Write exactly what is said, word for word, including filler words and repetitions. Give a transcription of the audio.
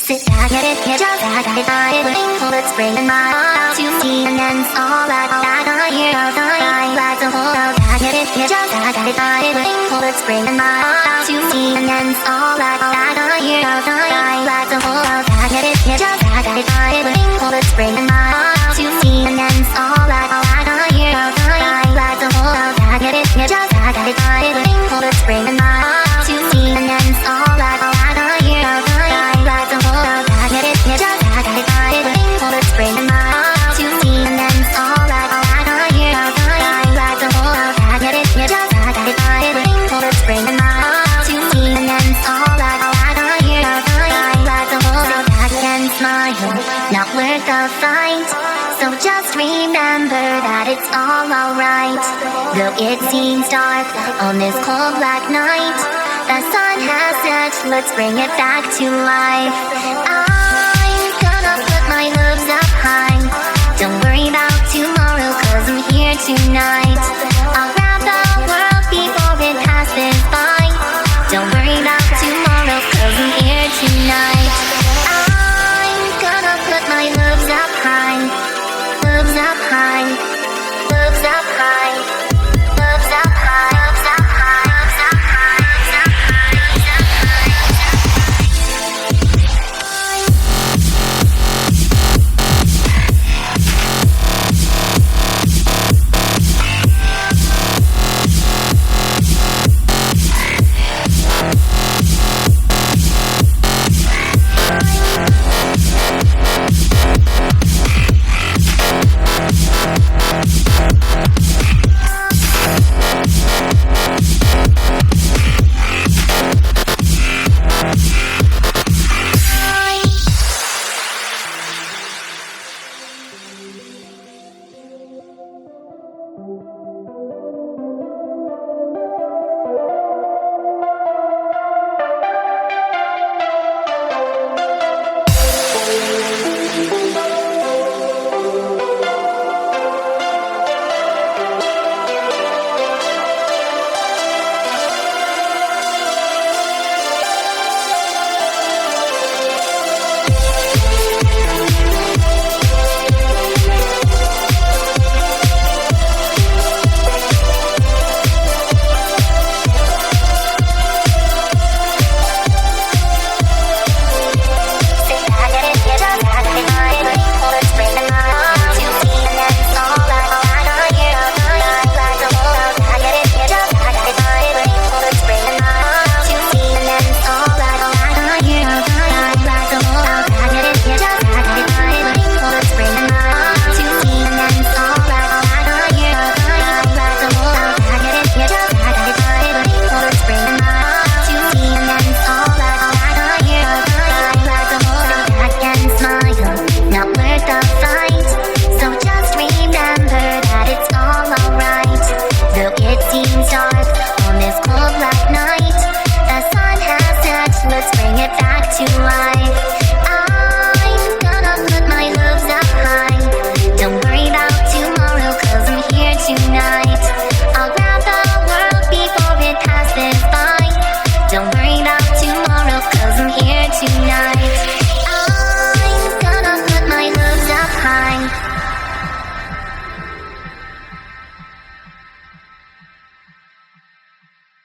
Sit back, get it, get just back, I got it, waiting, let's bring the night out to me, and then it's all that I got here of the night, like the whole out, back, get it, get just back, I got it, waiting, let's bring the night out to me, and then it's all that I got here of the night, like the whole out, back, get it, get just back, I got it, waiting, let's bring the night out to me, and then it's all that I got here of the night, like the whole out, back, get it, get just back, I got it, waiting, let's bring the night out to me, and then it's all that I got here of the night, like the whole out, back, get it, get just back, I got it, waiting, let's bring the night out to me, and then it's all that I got here of the night, like the whole out, back, get it, get just back, I got it, waiting, let's bring the night out to me, and then it's all that I got here of the night, like the whole out, back against my home, not worth the fight. So just remember that it's all alright. Though it seems dark on this cold black night, the sun has set, let's bring it back to life. I